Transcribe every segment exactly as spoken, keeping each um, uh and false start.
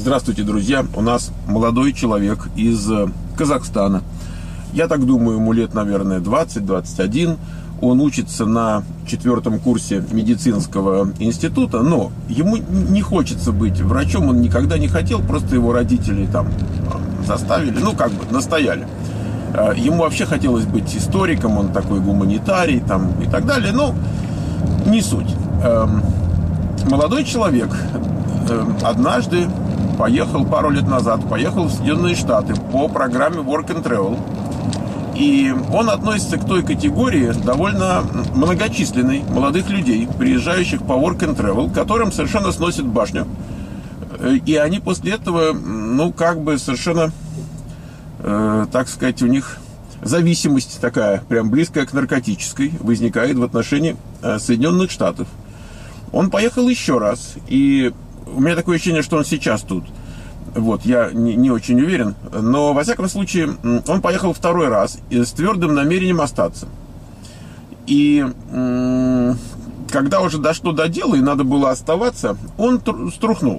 Здравствуйте, друзья! У нас молодой человек из Казахстана. Я так думаю, ему лет, наверное, двадцать-двадцать один. Он учится на четвертом курсе медицинского института, но ему не хочется быть врачом, он никогда не хотел, просто его родители там заставили, ну, как бы настояли. Ему вообще хотелось быть историком, он такой гуманитарий там, и так далее, но не суть. Молодой человек однажды поехал, пару лет назад, поехал в Соединенные Штаты по программе Work and Travel. И он относится к той категории довольно многочисленной молодых людей, приезжающих по Work and Travel, которым совершенно сносит башню. И они после этого, ну, как бы совершенно, э, так сказать, у них зависимость такая, прям близкая к наркотической, возникает в отношении э, Соединенных Штатов. Он поехал еще раз, и у меня такое ощущение, что он сейчас тут. Вот, я не, не очень уверен. Но, во всяком случае, он поехал второй раз с твердым намерением остаться. И когда уже дошло до дела и надо было оставаться, он струхнул.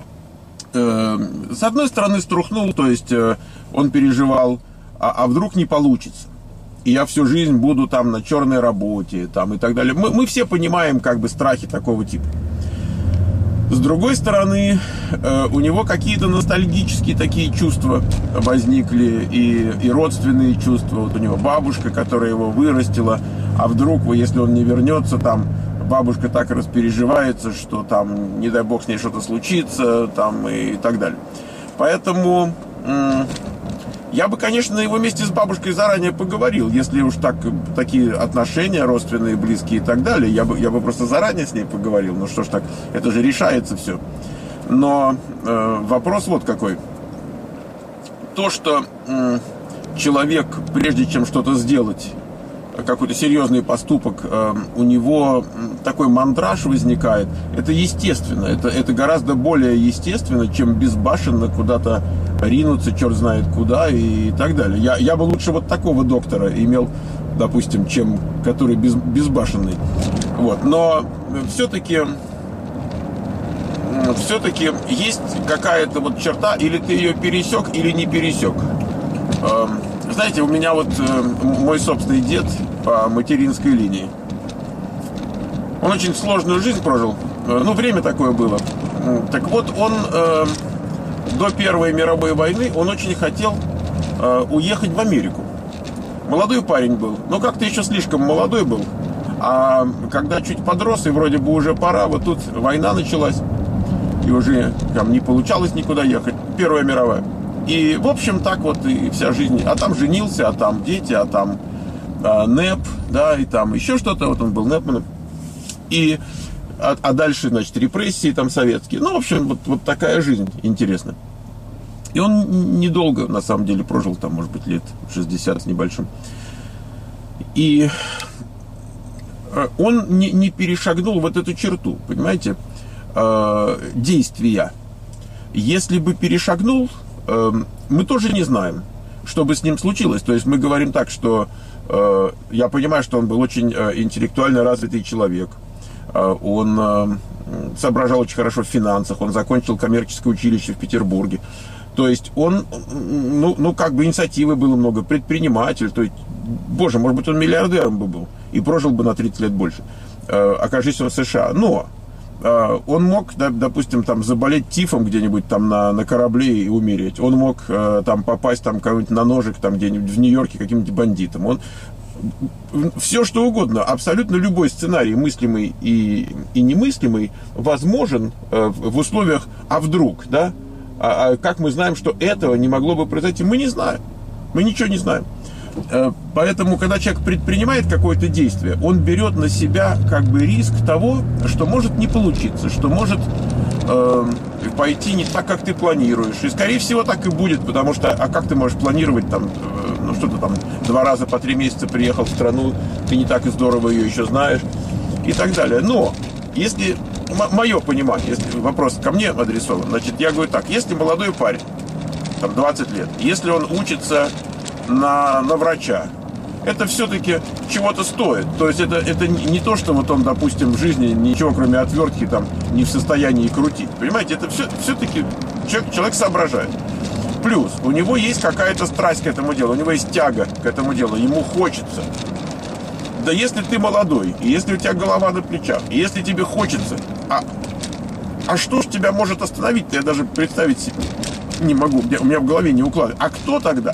С одной стороны, струхнул, то есть он переживал, а, а вдруг не получится. И я всю жизнь буду там на черной работе, там, и так далее. Мы, мы все понимаем, как бы, страхи такого типа. С другой стороны, э, у него какие-то ностальгические такие чувства возникли, и, и родственные чувства. Вот у него бабушка, которая его вырастила, а вдруг, если он не вернется, там, бабушка так распереживается, что там, не дай бог, с ней что-то случится, там, и, и так далее. Поэтому э, я бы, конечно, на его месте с бабушкой заранее поговорил, если уж так, такие отношения родственные, близкие и так далее, я бы, я бы просто заранее с ней поговорил. Ну что ж так, это же решается все. Но э, вопрос вот какой. То, что э, человек, прежде чем что-то сделать, какой-то серьезный поступок, э, у него такой мандраж возникает, это естественно, это, это гораздо более естественно, чем безбашенно куда-то ринуться, черт знает куда и так далее. Я, я бы лучше вот такого доктора имел, допустим, чем который без, безбашенный. Вот. Но все-таки все-таки есть какая-то вот черта, или ты ее пересек, или не пересек. Знаете, у меня вот мой собственный дед по материнской линии. Он очень сложную жизнь прожил. Ну, время такое было. Так вот, он э, до Первой мировой войны он очень хотел э, уехать в Америку. Молодой парень был, но как-то еще слишком молодой был. А когда чуть подрос, и вроде бы уже пора, вот тут война началась, и уже там не получалось никуда ехать. Первая мировая. И, в общем, так вот и вся жизнь. А там женился, а там дети, а там а, НЭП, да, и там еще что-то. Вот он был НЭПманом. И, а, а дальше, значит, репрессии там советские. Ну, в общем, вот, вот такая жизнь интересная. И он недолго, на самом деле, прожил там, может быть, лет шестьдесят с небольшим. И он не, не перешагнул вот эту черту, понимаете, э, действия. Если бы перешагнул, мы тоже не знаем, что бы с ним случилось. То есть мы говорим так, что э, я понимаю, что он был очень э, интеллектуально развитый человек. Э, он э, соображал очень хорошо в финансах. Он закончил коммерческое училище в Петербурге. То есть он, ну, ну как бы инициативы было много, предприниматель. То есть, боже, может быть, он миллиардером бы был и прожил бы на тридцать лет больше. Э, окажись он в США. Но он мог, да, допустим, там заболеть тифом где-нибудь там на, на корабле и умереть. Он мог э, там попасть там кого-нибудь на ножик там где-нибудь в Нью-Йорке каким-нибудь бандитом. Он все что угодно, абсолютно любой сценарий, мыслимый и, и немыслимый, возможен э, в условиях «а вдруг?», да? А, а как мы знаем, что этого не могло бы произойти? Мы не знаем. Мы ничего не знаем. Поэтому, когда человек предпринимает какое-то действие, он берет на себя как бы риск того, что может не получиться, что может э, пойти не так, как ты планируешь. И, скорее всего, так и будет, потому что, а как ты можешь планировать там, э, ну что-то там, два раза по три месяца приехал в страну, ты не так и здорово ее еще знаешь, и так далее. Но, если, м- мое понимание, если вопрос ко мне адресован, значит, я говорю так, если молодой парень, там, двадцать лет, если он учится На, на врача, это все-таки чего-то стоит. То есть это, это не то, что вот он, допустим, в жизни ничего, кроме отвертки, там, не в состоянии крутить. Понимаете, это все, все-таки человек, человек соображает. Плюс у него есть какая-то страсть к этому делу, у него есть тяга к этому делу, ему хочется. Да если ты молодой, и если у тебя голова на плечах, и если тебе хочется, а, а что ж тебя может остановить-то, я даже представить себе не могу, у меня в голове не укладывается. А кто тогда?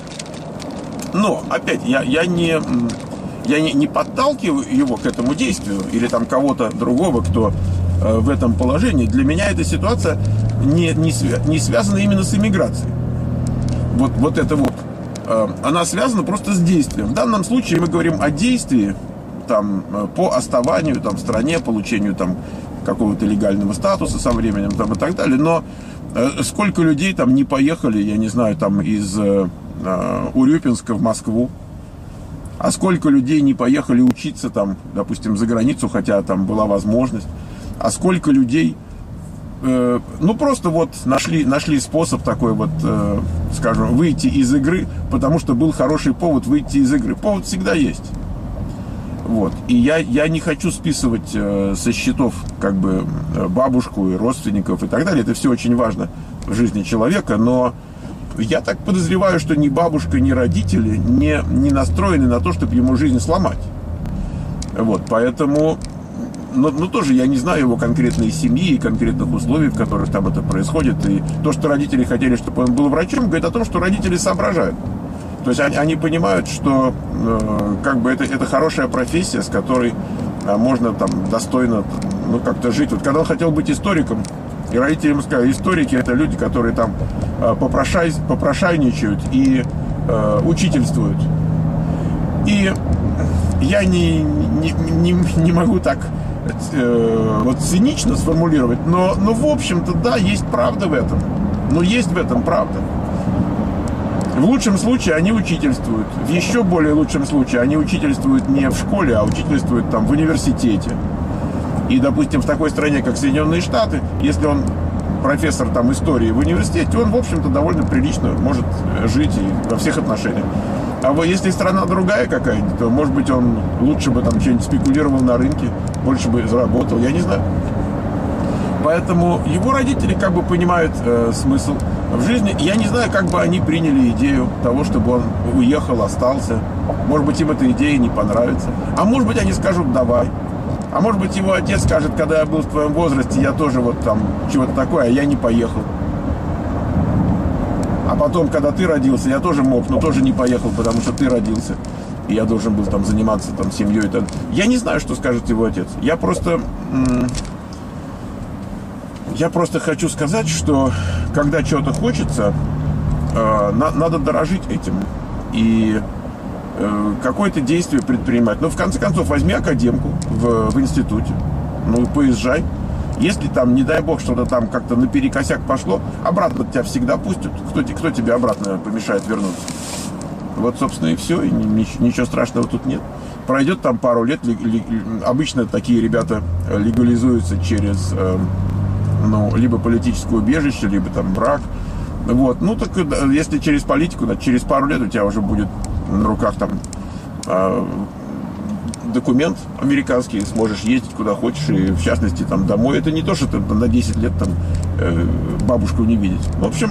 Но, опять, я, я, не, я не, не подталкиваю его к этому действию, или там кого-то другого, кто э, в этом положении. Для меня эта ситуация не, не, свя, не связана именно с иммиграцией. Вот, вот это вот. Э, она связана просто с действием. В данном случае мы говорим о действии там, по оставанию там, в стране, получению там, какого-то легального статуса со временем там, и так далее. Но э, сколько людей там не поехали, я не знаю, там из... Э, Урюпинска в Москву, а сколько людей не поехали учиться там, допустим, за границу, хотя там была возможность, а сколько людей, э, ну просто вот нашли, нашли способ такой вот, э, скажем, выйти из игры, потому что был хороший повод выйти из игры. Повод всегда есть. Вот. И я, я не хочу списывать э, со счетов как бы бабушку и родственников и так далее. Это все очень важно в жизни человека, но я так подозреваю, что ни бабушка, ни родители не, не настроены на то, чтобы ему жизнь сломать. Вот, поэтому, ну, ну, тоже я не знаю его конкретной семьи и конкретных условий, в которых там это происходит. И то, что родители хотели, чтобы он был врачом, говорит о том, что родители соображают. То есть они, они понимают, что э, как бы это, это хорошая профессия, с которой э, можно там достойно ну, как-то жить. Вот когда он хотел быть историком, и родители ему сказали, историки это люди, которые там э, попрошай, попрошайничают и э, учительствуют. И я не, не, не, не могу так э, вот цинично сформулировать, но, но в общем-то, да, есть правда в этом. Но есть в этом правда. В лучшем случае они учительствуют. В еще более лучшем случае они учительствуют не в школе, а учительствуют там в университете. И, допустим, в такой стране, как Соединенные Штаты, если он профессор там истории в университете, он, в общем-то, довольно прилично может жить и во всех отношениях. А вот если страна другая какая-нибудь, то, может быть, он лучше бы там что-нибудь спекулировал на рынке, больше бы заработал, я не знаю. Поэтому его родители как бы понимают э, смысл в жизни. Я не знаю, как бы они приняли идею того, чтобы он уехал, остался. Может быть, им эта идея не понравится. А может быть, они скажут «давай». А может быть, его отец скажет, когда я был в твоем возрасте, я тоже вот там чего-то такое, а я не поехал. А потом, когда ты родился, я тоже мог, но тоже не поехал, потому что ты родился. И я должен был там заниматься там семьей. Там. Я не знаю, что скажет его отец. Я просто... Я просто хочу сказать, что когда чего-то хочется, э, на, надо дорожить этим. И э, какое-то действие предпринимать. Но в конце концов, возьми академку в, в институте. Ну, поезжай. Если там, не дай бог, что-то там как-то наперекосяк пошло, обратно тебя всегда пустят. Кто, кто тебе обратно помешает вернуться? Вот, собственно, и все. И ничего страшного тут нет. Пройдет там пару лет. Ли, ли, обычно такие ребята легализуются через... Э, ну, либо политическое убежище, либо там брак. Вот. Ну, так если через политику, да, через пару лет у тебя уже будет на руках там э, документ американский, сможешь ездить куда хочешь, и в частности там домой. Это не то, что ты на десять лет там э, бабушку не видеть. В общем,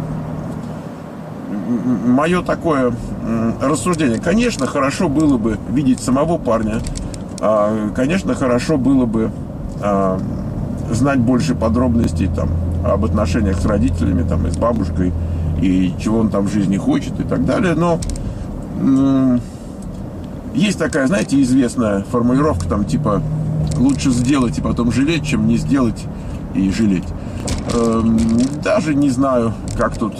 мое такое э, рассуждение. Конечно, хорошо было бы видеть самого парня. Э, конечно, хорошо было бы э, знать больше подробностей там, об отношениях с родителями, там, и с бабушкой, и чего он там в жизни хочет, и так далее. Но м- есть такая, знаете, известная формулировка, там, типа, лучше сделать и потом жалеть, чем не сделать и жалеть. Эм, даже не знаю, как тут,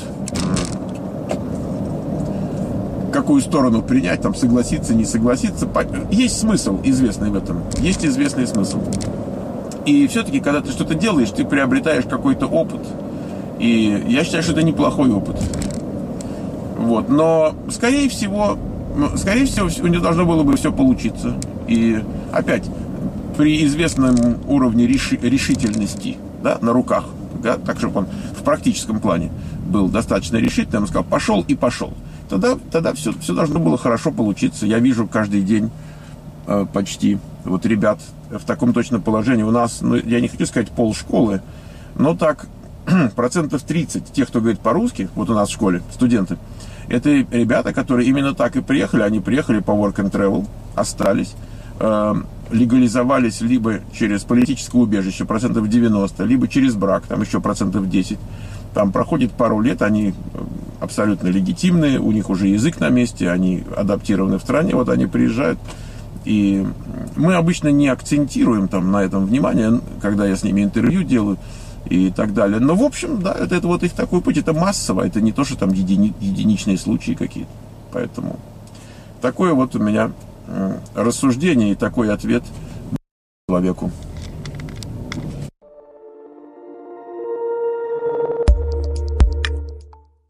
э, какую сторону принять, там, согласиться, не согласиться. Есть смысл известный в этом. Есть известный смысл. И все-таки, когда ты что-то делаешь, ты приобретаешь какой-то опыт. И я считаю, что это неплохой опыт. Вот. Но, скорее всего, скорее всего, у него должно было бы все получиться. И опять, при известном уровне реши- решительности, да, на руках, да, так, чтобы он в практическом плане был достаточно решительным, он сказал, пошел и пошел. Тогда, тогда все, все должно было хорошо получиться. Я вижу каждый день э, почти вот ребят в таком точном положении. У нас, ну, я не хочу сказать полшколы, но так процентов тридцать тех, кто говорит по-русски, вот у нас в школе студенты, это ребята, которые именно так и приехали. Они приехали по work and travel, остались, э, легализовались либо через политическое убежище, процентов девяносто, либо через брак, там еще процентов десять. Там проходит пару лет, они абсолютно легитимные, у них уже язык на месте, они адаптированы в стране, вот они приезжают. И мы обычно не акцентируем там на этом внимание, когда я с ними интервью делаю и так далее. Но, в общем, да, это, это вот их такой путь, это массово, это не то, что там едини, единичные случаи какие-то. Поэтому такое вот у меня рассуждение и такой ответ человеку.